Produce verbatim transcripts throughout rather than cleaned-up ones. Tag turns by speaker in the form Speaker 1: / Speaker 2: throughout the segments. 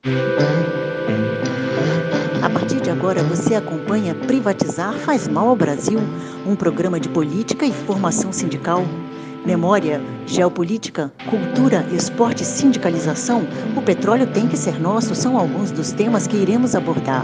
Speaker 1: A partir de agora, você acompanha Privatizar faz mal ao Brasil, um programa de política e formação sindical. Memória, geopolítica, cultura, esporte e sindicalização, o petróleo tem que ser nosso, são alguns dos temas que iremos abordar.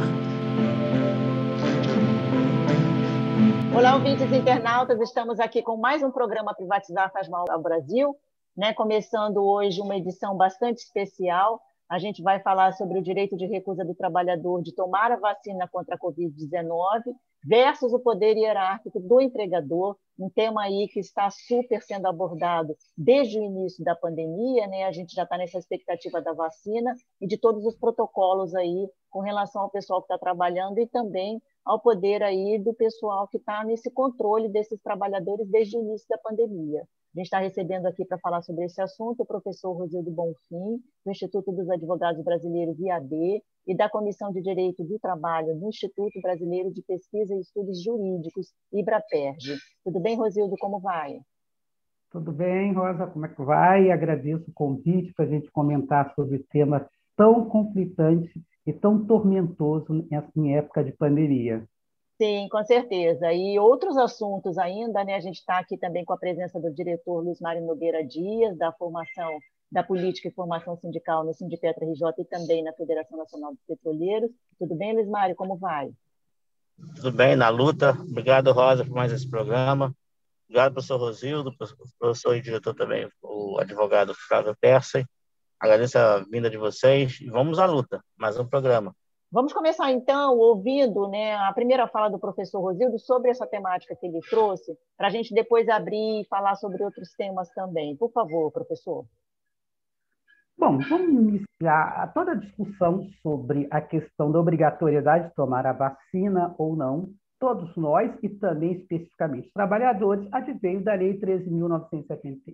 Speaker 2: Olá, ouvintes internautas, estamos aqui com mais um programa Privatizar faz mal ao Brasil, né? Começando hoje uma edição bastante especial. A gente vai falar sobre o direito de recusa do trabalhador de tomar a vacina contra a covid dezenove versus o poder hierárquico do empregador, um tema aí que está super sendo abordado desde o início da pandemia, né? A gente já está nessa expectativa da vacina e de todos os protocolos aí com relação ao pessoal que está trabalhando e também ao poder aí do pessoal que está nesse controle desses trabalhadores desde o início da pandemia. A gente está recebendo aqui para falar sobre esse assunto o professor Rosildo Bonfim, do Instituto dos Advogados Brasileiros, I A B, e da Comissão de Direito do Trabalho do Instituto Brasileiro de Pesquisa e Estudos Jurídicos, IBRAPERJ. Tudo bem, Rosildo? Como vai?
Speaker 3: Tudo bem, Rosa, como é que vai? Agradeço o convite para a gente comentar sobre tema tão conflitante e tão tormentoso em época de pandemia.
Speaker 2: Sim, com certeza. E outros assuntos ainda, né? A gente está aqui também com a presença do diretor Luiz Mário Nogueira Dias, da formação da Política e Formação Sindical no Sindipetra R J e também na Federação Nacional dos Petroleiros. Tudo bem, Luiz Mário? Como vai?
Speaker 4: Tudo bem, na luta. Obrigado, Rosa, por mais esse programa. Obrigado, professor Rosildo, professor e diretor também, o advogado Flávio Persson. Agradeço a vinda de vocês e vamos à luta. Mais um programa.
Speaker 2: Vamos começar, então, ouvindo, né, a primeira fala do professor Rosildo sobre essa temática que ele trouxe, para a gente depois abrir e falar sobre outros temas também. Por favor, professor.
Speaker 3: Bom, vamos iniciar toda a discussão sobre a questão da obrigatoriedade de tomar a vacina ou não. Todos nós, e também especificamente os trabalhadores, adveio da Lei treze mil novecentos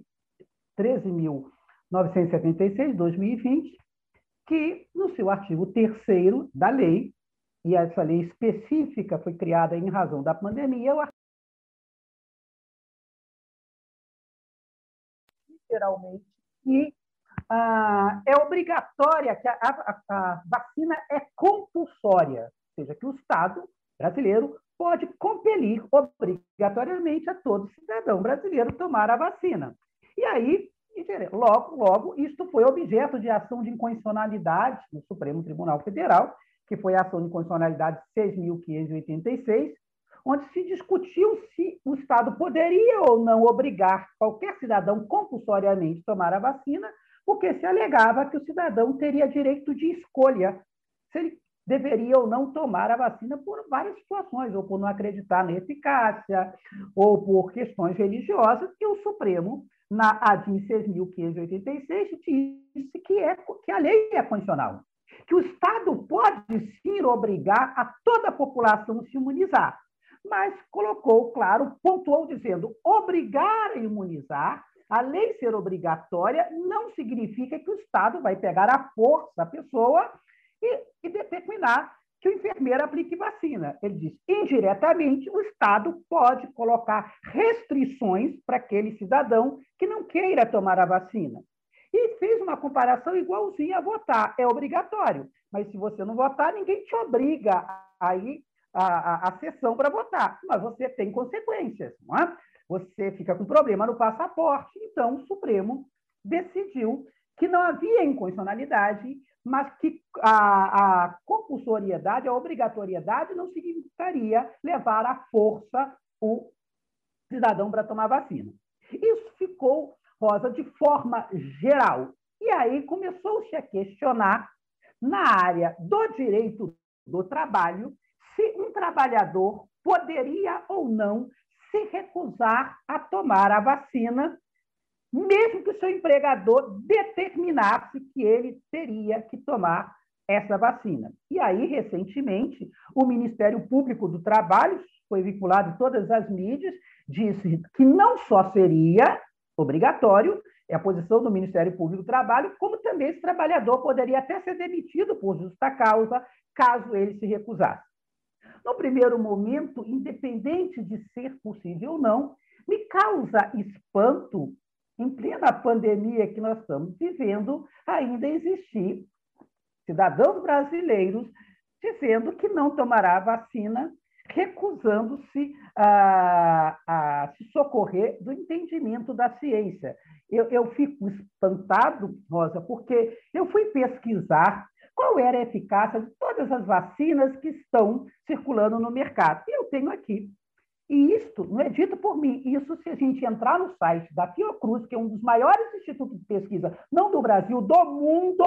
Speaker 3: e setenta e seis de dois mil e vinte, que, no seu artigo terceiro da lei, e essa lei específica foi criada em razão da pandemia, o artigo literalmente que ah, é obrigatória, que a, a, a vacina é compulsória, ou seja, que o Estado brasileiro pode compelir obrigatoriamente a todo cidadão brasileiro tomar a vacina. E aí, logo, logo, isto foi objeto de ação de inconstitucionalidade no Supremo Tribunal Federal, que foi a ação de inconstitucionalidade seis mil quinhentos e oitenta e seis, onde se discutiu se o Estado poderia ou não obrigar qualquer cidadão compulsoriamente a tomar a vacina, porque se alegava que o cidadão teria direito de escolha se ele deveria ou não tomar a vacina por várias situações, ou por não acreditar na eficácia, ou por questões religiosas, e o Supremo, na A D I seis mil quinhentos e oitenta e seis, disse que, é, que a lei é constitucional, que o Estado pode sim obrigar a toda a população a se imunizar, mas colocou, claro, pontuou dizendo, obrigar a imunizar, a lei ser obrigatória não significa que o Estado vai pegar à força a pessoa e, e determinar que o enfermeiro aplique vacina. Ele diz, indiretamente, o Estado pode colocar restrições para aquele cidadão que não queira tomar a vacina. E fez uma comparação igualzinha a votar. É obrigatório, mas se você não votar, ninguém te obriga a ir à, à, à sessão para votar, mas você tem consequências, não é? Você fica com problema no passaporte. Então, o Supremo decidiu que não havia inconstitucionalidade, mas que a, a compulsoriedade, a obrigatoriedade não significaria levar à força o cidadão para tomar vacina. Isso ficou, Rosa, de forma geral. E aí começou-se a questionar, na área do direito do trabalho, se um trabalhador poderia ou não se recusar a tomar a vacina, mesmo que o seu empregador determinasse que ele teria que tomar essa vacina. E aí, recentemente, o Ministério Público do Trabalho, foi vinculado em todas as mídias, disse que não só seria obrigatório, é a posição do Ministério Público do Trabalho, como também esse trabalhador poderia até ser demitido por justa causa, caso ele se recusasse. No primeiro momento, independente de ser possível ou não, me causa espanto, em plena pandemia que nós estamos vivendo, ainda existir cidadãos brasileiros, dizendo que não tomará a vacina, recusando-se a, a se socorrer do entendimento da ciência. Eu, eu fico espantado, Rosa, porque eu fui pesquisar qual era a eficácia de todas as vacinas que estão circulando no mercado. E eu tenho aqui. E isto não é dito por mim. Isso, se a gente entrar no site da Fiocruz, que é um dos maiores institutos de pesquisa, não do Brasil, do mundo,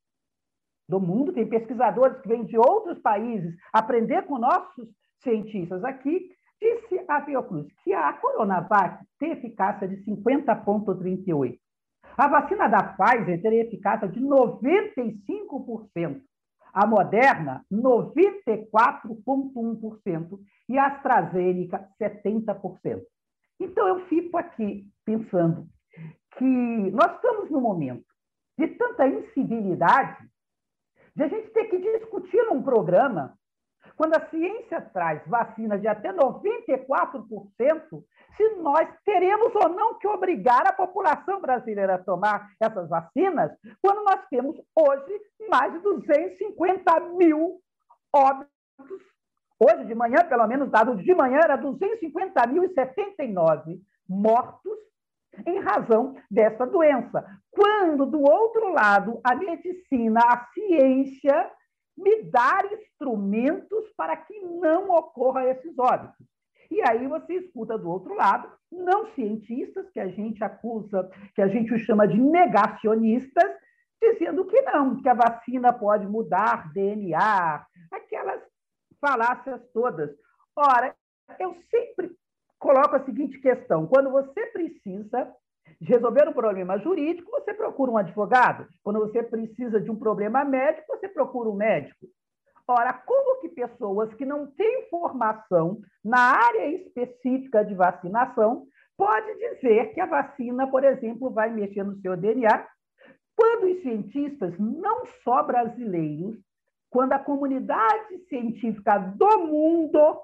Speaker 3: do mundo, tem pesquisadores que vêm de outros países aprender com nossos cientistas aqui, disse a Fiocruz que a Coronavac tem eficácia de cinquenta vírgula trinta e oito por cento. A vacina da Pfizer teria eficácia de noventa e cinco por cento. A Moderna, noventa e quatro vírgula um por cento. E a AstraZeneca, setenta por cento. Então, eu fico aqui pensando que nós estamos num momento de tanta incivilidade de a gente ter que discutir num programa, quando a ciência traz vacina de até noventa e quatro por cento, se nós teremos ou não que obrigar a população brasileira a tomar essas vacinas, quando nós temos hoje mais de duzentos e cinquenta mil óbitos. Hoje de manhã, pelo menos, dado de manhã, era duzentos e cinquenta mil e setenta e nove mortos em razão dessa doença. Quando, do outro lado, a medicina, a ciência, me dá instrumentos para que não ocorra esses óbitos. E aí você escuta do outro lado, não cientistas, que a gente acusa, que a gente chama de negacionistas, dizendo que não, que a vacina pode mudar D N A, aquelas falácias todas. Ora, eu sempre coloco a seguinte questão: quando você precisa de resolver um problema jurídico, você procura um advogado. Quando você precisa de um problema médico, você procura um médico. Ora, como que pessoas que não têm formação na área específica de vacinação podem dizer que a vacina, por exemplo, vai mexer no seu D N A, quando os cientistas, não só brasileiros, quando a comunidade científica do mundo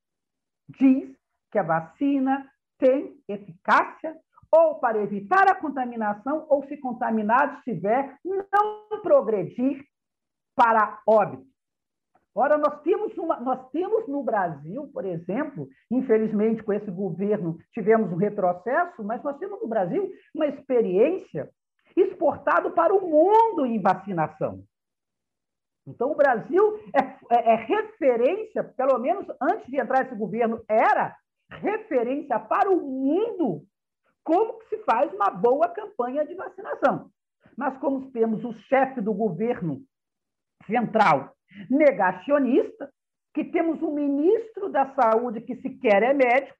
Speaker 3: diz que a vacina tem eficácia ou para evitar a contaminação, ou se contaminado estiver, não progredir para óbito. Ora, nós temos, uma, nós temos no Brasil, por exemplo, infelizmente com esse governo tivemos um retrocesso, mas nós temos no Brasil uma experiência exportada para o mundo em vacinação. Então, o Brasil é, é, é referência, pelo menos antes de entrar esse governo, era referência para o mundo como que se faz uma boa campanha de vacinação. Mas como temos o chefe do governo central negacionista, que temos um ministro da saúde que sequer é médico,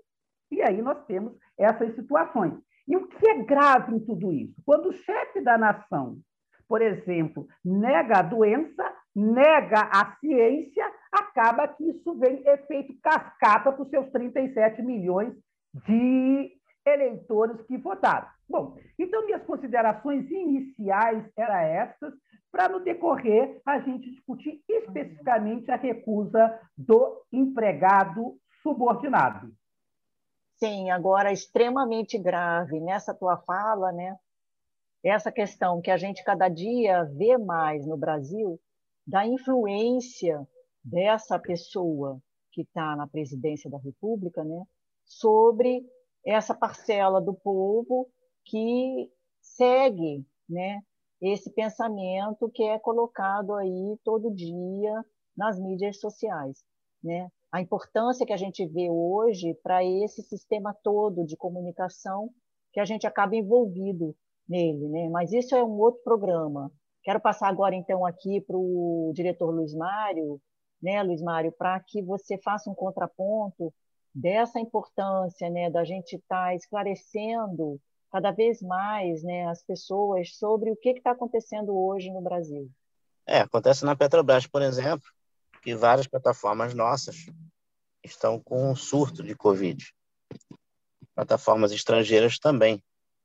Speaker 3: e aí nós temos essas situações. E o que é grave em tudo isso? Quando o chefe da nação, por exemplo, nega a doença, nega a ciência, acaba que isso vem efeito cascata para os seus trinta e sete milhões de eleitores que votaram. Bom, então minhas considerações iniciais eram essas, para no decorrer a gente discutir especificamente a recusa do empregado subordinado.
Speaker 2: Sim, agora extremamente grave nessa tua fala, né? Essa questão que a gente cada dia vê mais no Brasil, da influência dessa pessoa que está na presidência da República, né? Sobre essa parcela do povo que segue, né, esse pensamento que é colocado aí todo dia nas mídias sociais, né? A importância que a gente vê hoje para esse sistema todo de comunicação que a gente acaba envolvido nele, né? Mas isso é um outro programa. Quero passar agora, então, aqui para o diretor Luiz Mário, né, Luiz Mário, para que você faça um contraponto dessa importância, né, da gente estar tá esclarecendo cada vez mais, né, as pessoas sobre o que está acontecendo hoje no Brasil.
Speaker 4: É, acontece na Petrobras, por exemplo, que várias plataformas nossas estão com um surto de Covid. Plataformas estrangeiras também.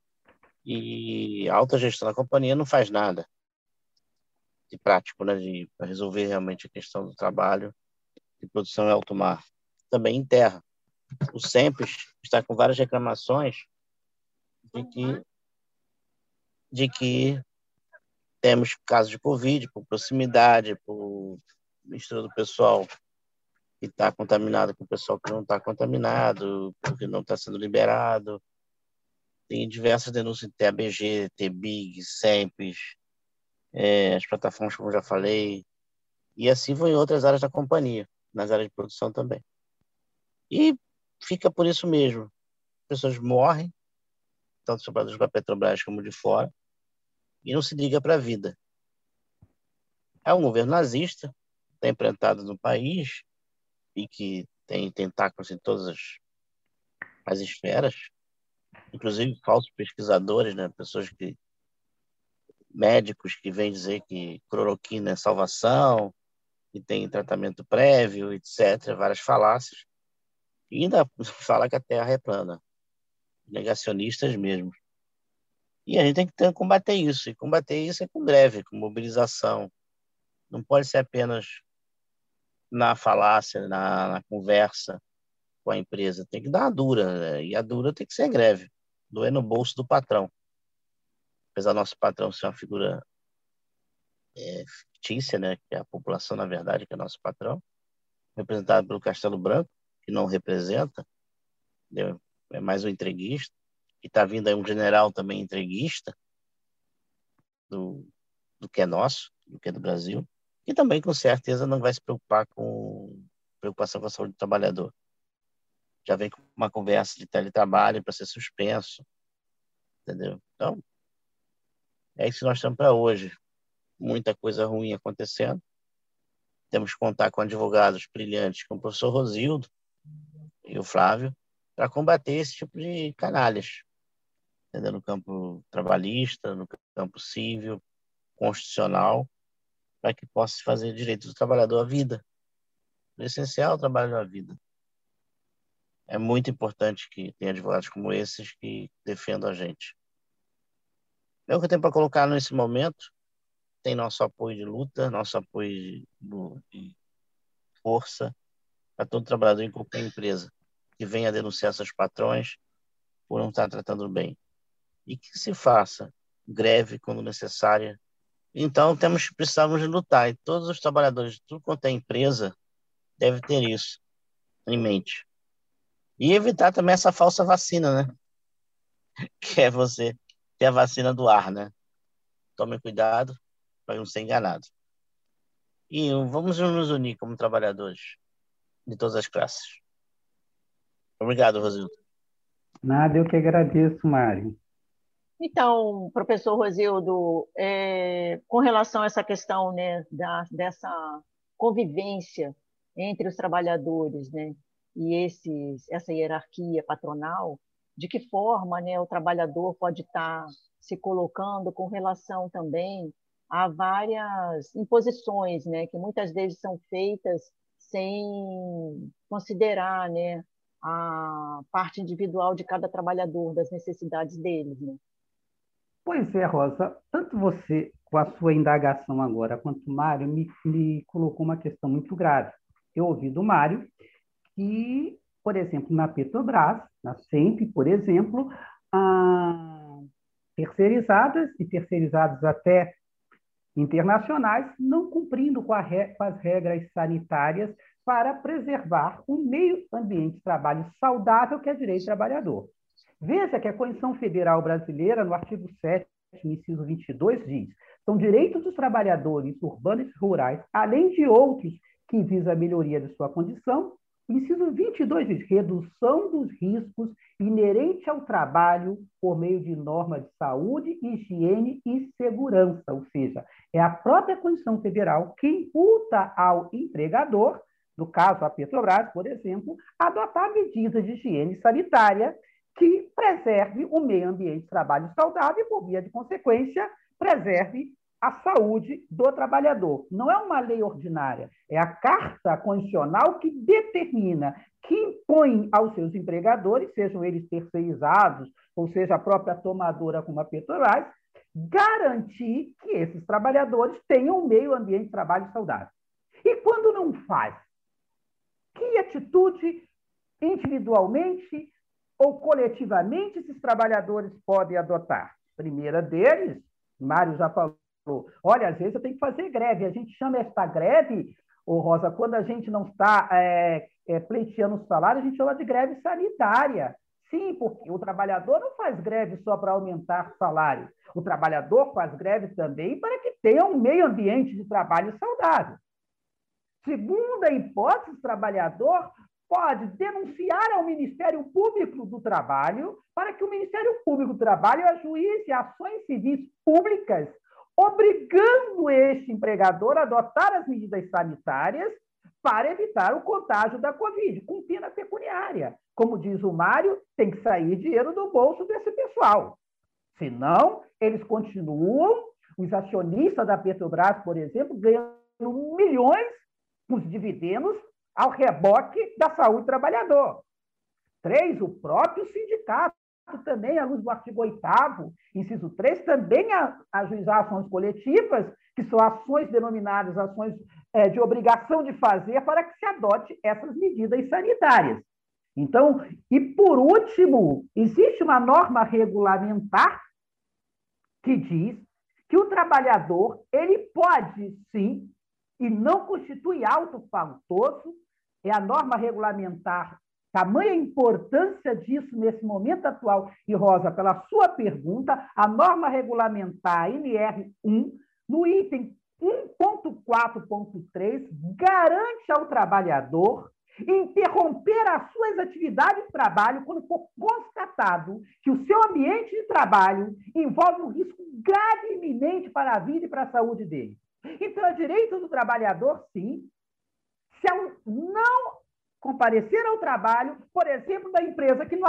Speaker 4: E a alta gestão da companhia não faz nada de prático, né, para resolver realmente a questão do trabalho de produção em alto mar. Também em terra. O SEMPES está com várias reclamações de que, de que temos casos de Covid, por proximidade, por mistura do pessoal que está contaminado com o pessoal que não está contaminado, porque não está sendo liberado. Tem diversas denúncias de T A B G, T B I G, SEMPES, é, as plataformas, como já falei, e assim vão em outras áreas da companhia, nas áreas de produção também. E fica por isso mesmo. As pessoas morrem, tanto os trabalhadores da Petrobras como de fora, e não se liga para a vida. É um governo nazista, está implantado no país, e que tem tentáculos em todas as, as esferas, inclusive falsos pesquisadores, né? Pessoas que, médicos que vêm dizer que cloroquina é salvação, que tem tratamento prévio, etcétera, várias falácias. E ainda fala que a Terra é plana. Negacionistas mesmo. E a gente tem que ter, combater isso. E combater isso é com greve, com mobilização. Não pode ser apenas na falácia, na, na conversa com a empresa. Tem que dar uma dura, né? E a dura tem que ser greve. Doer no bolso do patrão. Apesar do nosso patrão ser uma figura é, fictícia, né? Que é a população, na verdade, que é nosso patrão, representado pelo Castelo Branco, que não representa, entendeu? É mais um entreguista. E está vindo aí um general também entreguista do, do que é nosso, do que é do Brasil, e também com certeza não vai se preocupar com preocupação com a saúde do trabalhador. Já vem com uma conversa de teletrabalho para ser suspenso, entendeu? Então, é isso que nós estamos para hoje. Muita coisa ruim acontecendo. Temos que contar com advogados brilhantes, como o professor Rosildo e o Flávio, para combater esse tipo de canalhas, entendeu? No campo trabalhista, no campo civil, constitucional, para que possa se fazer direito do trabalhador à vida. O essencial é o trabalho à vida. É muito importante que tenha advogados como esses que defendam a gente. É o que eu tenho para colocar nesse momento. Tem nosso apoio de luta, nosso apoio de força para todo trabalhador em qualquer empresa que venha denunciar seus patrões por não estar tratando bem. E que se faça greve quando necessária. Então, temos, precisamos lutar. E todos os trabalhadores de tudo quanto é empresa devem ter isso em mente. E evitar também essa falsa vacina, né? Que é você ter a vacina do ar, né? Tome cuidado para não ser enganado. E vamos nos unir como trabalhadores de todas as classes. Obrigado, Rosildo.
Speaker 3: Nada, eu que agradeço, Mário.
Speaker 2: Então, professor Rosildo, é, com relação a essa questão, né, da, dessa convivência entre os trabalhadores, né, e esses, essa hierarquia patronal, de que forma, né, o trabalhador pode estar se colocando com relação também a várias imposições, né, que muitas vezes são feitas sem considerar, né, a parte individual de cada trabalhador, das necessidades deles, né?
Speaker 3: Pois é, Rosa, tanto você, com a sua indagação agora, quanto o Mário, me, me colocou uma questão muito grave. Eu ouvi do Mário que, por exemplo, na Petrobras, na SEMP, por exemplo, ah, terceirizadas e terceirizados até internacionais não cumprindo com, a re, com as regras sanitárias para preservar um meio ambiente de trabalho saudável que é direito do trabalhador. Veja que a Constituição Federal Brasileira, no artigo sétimo, inciso vinte e dois, diz: são direitos dos trabalhadores urbanos e rurais, além de outros que visam a melhoria de sua condição. O inciso vinte e dois diz: redução dos riscos inerentes ao trabalho por meio de normas de saúde, higiene e segurança. Ou seja, é a própria Constituição Federal que imputa ao empregador, no caso a Petrobras, por exemplo, adotar medidas de higiene sanitária que preserve o meio ambiente de trabalho saudável e, por via de consequência, preserve a saúde do trabalhador. Não é uma lei ordinária, é a Carta Constitucional que determina, que impõe aos seus empregadores, sejam eles terceirizados, ou seja, a própria tomadora como a Petrobras, garantir que esses trabalhadores tenham um meio ambiente de trabalho saudável. E quando não faz, que atitude individualmente ou coletivamente esses trabalhadores podem adotar? A primeira deles, Mário já falou Olha, às vezes eu tenho que fazer greve. A gente chama esta greve, ô Rosa, quando a gente não está é, é, pleiteando o salário, a gente chama de greve sanitária. Sim, porque o trabalhador não faz greve só para aumentar o salário. O trabalhador faz greve também para que tenha um meio ambiente de trabalho saudável. Segunda hipótese, o trabalhador pode denunciar ao Ministério Público do Trabalho para que o Ministério Público do Trabalho ajuize ações civis públicas, obrigando este empregador a adotar as medidas sanitárias para evitar o contágio da Covid, com pena pecuniária. Como diz o Mário, tem que sair dinheiro do bolso desse pessoal. Senão, eles continuam, os acionistas da Petrobras, por exemplo, ganhando milhões com os dividendos ao reboque da saúde do trabalhador. Três, o próprio sindicato também, à luz do artigo oitavo, inciso três, também a ajuizar ações coletivas, que são ações denominadas ações é, de obrigação de fazer para que se adote essas medidas sanitárias. Então, e por último, existe uma norma regulamentar que diz que o trabalhador ele pode, sim, e não constitui auto faltoso, é a norma regulamentar, tamanha importância disso nesse momento atual, e Rosa, pela sua pergunta, a norma regulamentar N R um, no item um ponto quatro ponto três, garante ao trabalhador interromper as suas atividades de trabalho quando for constatado que o seu ambiente de trabalho envolve um risco grave e iminente para a vida e para a saúde dele. Então, é direito do trabalhador, sim, se não comparecer ao trabalho, por exemplo, da empresa que não